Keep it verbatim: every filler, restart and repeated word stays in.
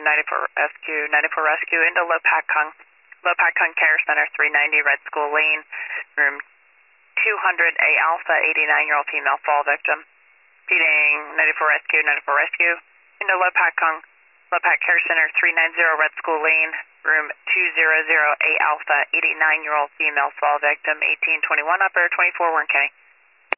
ninety-four Rescue, ninety-four Rescue into Lopak Kung. Lopak Kung Care Center, three ninety Red School Lane, room two hundred, A Alpha, eighty-nine-year-old female fall victim. Feeding ninety-four Rescue, ninety-four Rescue into Lopak Kung. Lopak Care Center, three ninety Red School Lane, room two hundred, A Alpha, eighty-nine-year-old female fall victim, eighteen twenty-one upper, twenty-four Warren County.